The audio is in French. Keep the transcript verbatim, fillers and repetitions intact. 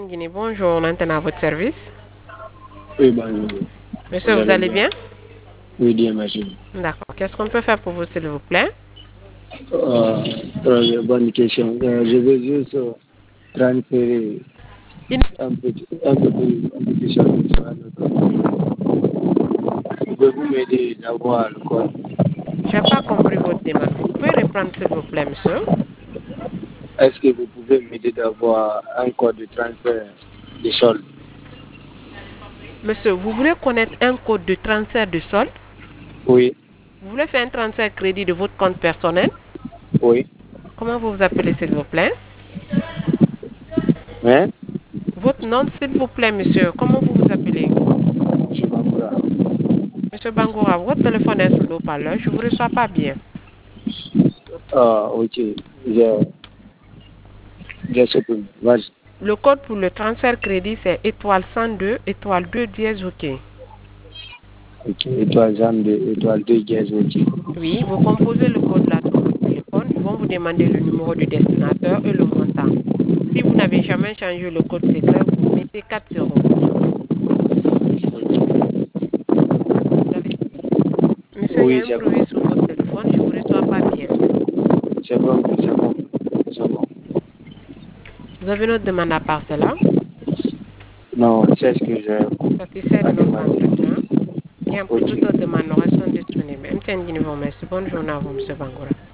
Guinée, bonjour, on entend à votre service. Oui, bonjour. Monsieur, vous, vous allez bien? Oui, bien, merci. D'accord. Qu'est-ce qu'on peut faire pour vous, s'il vous plaît? Euh, très bonne question. Euh, je veux juste euh, transférer Une- un petit, un petit, un petit chose sur un autre. Pouvez-vous m'aider d'avoir le code? Je n'ai pas compris votre demande. Vous pouvez reprendre, s'il vous plaît, monsieur? Est-ce que vous pouvez m'aider d'avoir un code de transfert de solde? Monsieur, vous voulez connaître un code de transfert de solde? Oui, Vous voulez faire un transfert crédit de votre compte personnel? oui. Comment vous vous appelez, s'il vous plaît? Hein? Votre nom, s'il vous plaît, monsieur. Comment vous vous appelez? Je m'apprends. Monsieur Bangoura, votre téléphone est sur le haut-parleur. Je ne vous reçois pas bien. Ah, ok. Je, je sais plus. Vas-y. Le code pour le transfert crédit, c'est étoile cent deux, étoile deux dièse OK. Ok. Étoile deux, étoile deux, dièse, ok. Oui, vous composez le code là sur votre téléphone. Ils vont vous demander le numéro du destinataire et le montant. Si vous n'avez jamais changé le code secret, vous mettez quatre zéros. Vous avez- Monsieur, il y a Oui, un c'est bon. bruit sur votre téléphone. Je ne vous reçois pas bien. C'est bon, c'est bon. C'est bon. Vous avez une autre demande à part cela? Non, c'est ce que j'ai Satisfait de à notre demander. entretien. Bien, pour Ok. toute autre demande, nous restons disponibles. M T N Guinée vous remercie. Bonne journée à vous, Monsieur Bangoura.